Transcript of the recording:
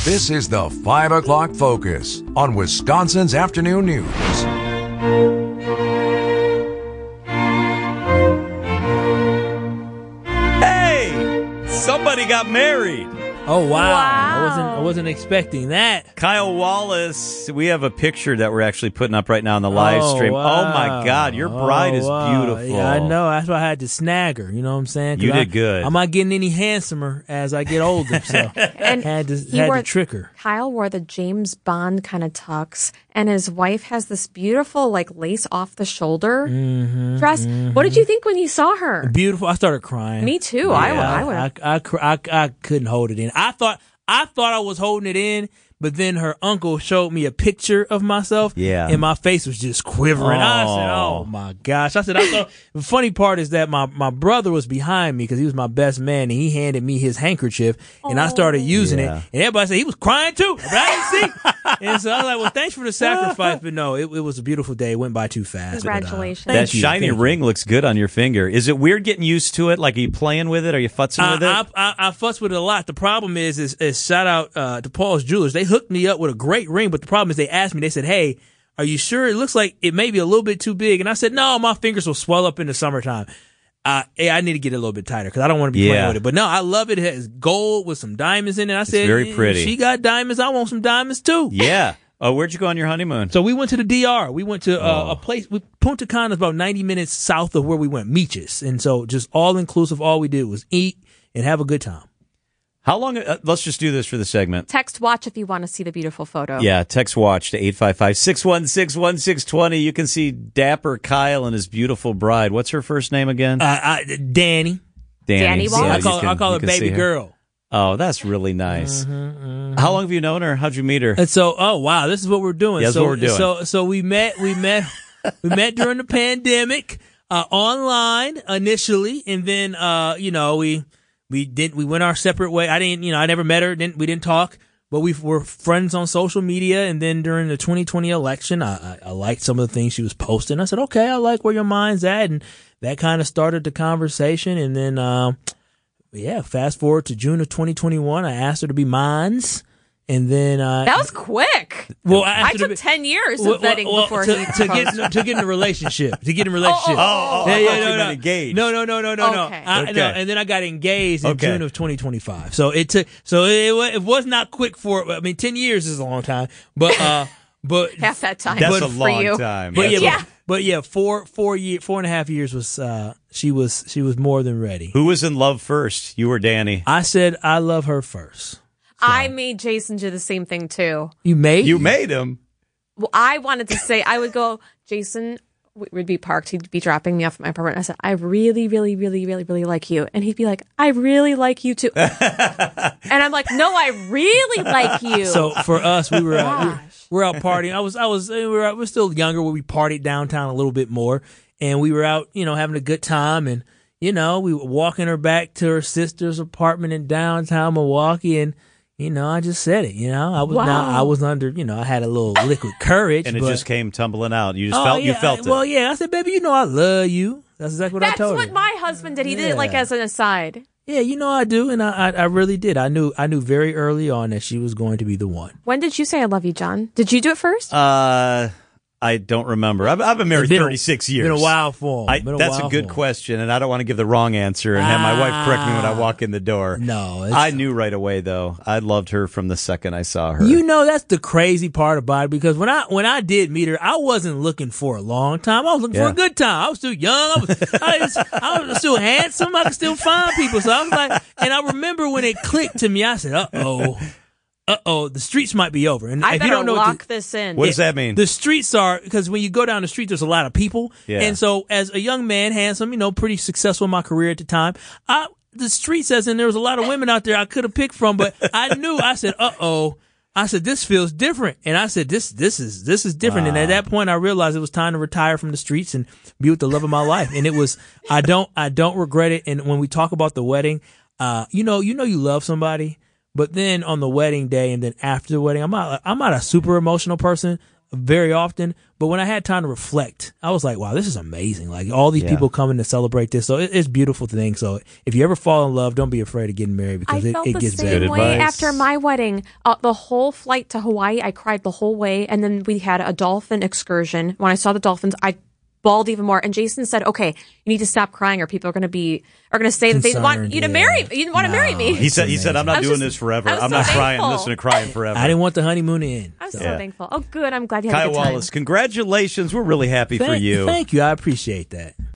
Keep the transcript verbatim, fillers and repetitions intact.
This is the five o'clock Focus on Wisconsin's Afternoon News. Hey! Somebody got married. Oh, wow. Wow. I wasn't I wasn't expecting that. Kyle Wallace, we have a picture that we're actually putting up right now on the live oh, stream. Wow. Oh, my God. Your bride oh, is wow. beautiful. Yeah, I know. That's why I had to snag her. You know what I'm saying? 'Cause You I, did good. I'm not getting any handsomer as I get older, so And had to, he had wore- to trick her. Kyle wore the James Bond kind of tux, and his wife has this beautiful, like, lace off the shoulder Mm-hmm, dress. mm-hmm. What did you think when you saw her? Beautiful. I started crying. Me too. I would. I would. I, I, I, I, I couldn't hold it in. I thought I thought I was holding it in, but then her uncle showed me a picture of myself. Yeah. And my face was just quivering. I said, oh, my gosh. I said, I thought the funny part is that my, my brother was behind me because he was my best man, and he handed me his handkerchief, and I started using Yeah. it. And everybody said he was crying too. But I didn't see. And so I was like, well, thanks for the sacrifice. But no, it, it was a beautiful day. It went by too fast. Congratulations. But, uh, That thank you, shiny thank you. ring looks good on your finger. Is it weird getting used to it? Like, are you playing with it? Are you futzing with it? I, I, I, I fuss with it a lot. The problem is, is, is shout out uh, to Paul's Jewelers. They hooked me up with a great ring, but the problem is they asked me, they said, hey, are you sure? It looks like it may be a little bit too big. And I said, no, my fingers will swell up in the summertime. Uh, hey, I need to get it a little bit tighter because I don't want to be Yeah. playing with it. But no, I love it. It has gold with some diamonds in it. I said, very pretty. She got diamonds. I want some diamonds too. Yeah. Oh, where'd you go on your honeymoon? So we went to the D R. We went to uh, Oh. a place. We, Punta Cana is about ninety minutes south of where we went, Meaches. And so just all inclusive. All we did was eat and have a good time. How long? Uh, let's just do this for the segment. Text watch if you want to see the beautiful photo. Yeah, text watch to eight five five, six one six, one six two zero. You can see dapper Kyle and his beautiful bride. What's her first name again? Uh, I, Danny. Danny Wallace. I you call, can- I call you her can baby see girl. Oh, that's really nice. Mm-hmm, How long have you known her? How'd you meet her? And so, oh wow, this is what we're doing. Yeah, that's so, what we're doing. So, so we met, we met, we met during the pandemic, uh, online initially, and then, uh, you know, we we did we went our separate way. I didn't, you know, I never met her. Didn't we didn't talk, but we were friends on social media. And then during the twenty twenty election, I, I, I liked some of the things she was posting. I said, okay, I like where your mind's at, and that kind of started the conversation. And then, um, yeah, fast forward to June of twenty twenty-one, I asked her to be mines. And then, uh, That was quick. well, I, I asked her to took be- ten years well, of vetting well, before to, he to proposed. get to get in a relationship to get in a relationship. oh, oh, I thought you meant engaged. No, no, no, no, no, no. Okay. I, Okay. no. And then I got engaged in Okay. June of twenty twenty-five. So it took. So it, wa- it was not quick for. I mean, ten years is a long time, but uh, but Half that time That's but a for long you. time. but yeah, Yeah. But, but yeah, four four year four and a half years was uh she was she was more than ready. Who was in love first? You or Danny? I said I love her first. I made Jason do the same thing too. You made You made him. Well, I wanted to say, I would go, Jason would be parked. He'd be dropping me off at my apartment. I said, I really, really, really, really, really like you. And he'd be like, I really like you too. And I'm like, no, I really like you. So for us, we were out, we were, Gosh. we were out partying. I was, I was, we were, out, we were still younger where we partied downtown a little bit more, and we were out, you know, having a good time, and you know, we were walking her back to her sister's apartment in downtown Milwaukee, and you know, I just said it. You know, I was Wow. now I was under, you know, I had a little liquid courage, And it but, just came tumbling out. You just oh, felt yeah, you felt I- it. Well, yeah, I said, baby, you know, I love you. That's exactly what That's I told what her. my husband did. He did it like Yeah. as an aside. Yeah, you know I do, and I, I I really did. I knew I knew very early on that she was going to be the one. When did you say I love you, John? Did you do it first? uh, I don't remember. I've, I've been married It's been a- thirty-six years. Been a while for him. I, Been a that's a while good for him. question, and I don't want to give the wrong answer and have my wife correct me when I walk in the door. No, it's- I knew right away though. I loved her from the second I saw her. You know, that's the crazy part about it, because when I when I did meet her, I wasn't looking for a long time. I was looking Yeah. for a good time. I was still young. I was, I was I was still handsome. I could still find people. So I was like, and I remember when it clicked to me, I said, "Uh oh, uh oh, the streets might be over." And I if better you don't know what lock the- this in. What does that mean? The streets are, because when you go down the street, there's a lot of people. Yeah. And so as a young man, handsome, you know, pretty successful in my career at the time, I, the street says, and there was a lot of women out there I could have picked from, but I knew, I said, uh-oh. I said, this feels different. And I said, this, this is, this is different. Wow. And at that point, I realized it was time to retire from the streets and be with the love of my life. And it was, I don't, I don't regret it. And when we talk about the wedding, uh, you know, you know, you love somebody. But then on the wedding day and then after the wedding, I'm not, I'm not a super emotional person. very often. But when I had time to reflect, I was like, wow, this is amazing. Like all these Yeah. people coming to celebrate this. So it, it's a beautiful thing. So if you ever fall in love, don't be afraid of getting married because I it, felt it the gets same better. Good way advice. after my wedding. Uh, the whole flight to Hawaii, I cried the whole way, and then we had a dolphin excursion. When I saw the dolphins, I bawled even more. And Jason said, "Okay, you need to stop crying, or people are going to be are going to say that they want Concerned, you to yeah. marry you want to marry No. me." He said, he said, I'm I not was doing just- this forever. I was I'm so not crying, thankful. listening to crying forever. I didn't want the honeymoon to end. I was so Yeah. thankful. Oh, good. I'm glad you had a Kyle good time. Wallace, congratulations. We're really happy for Thank you. Thank you. I appreciate that.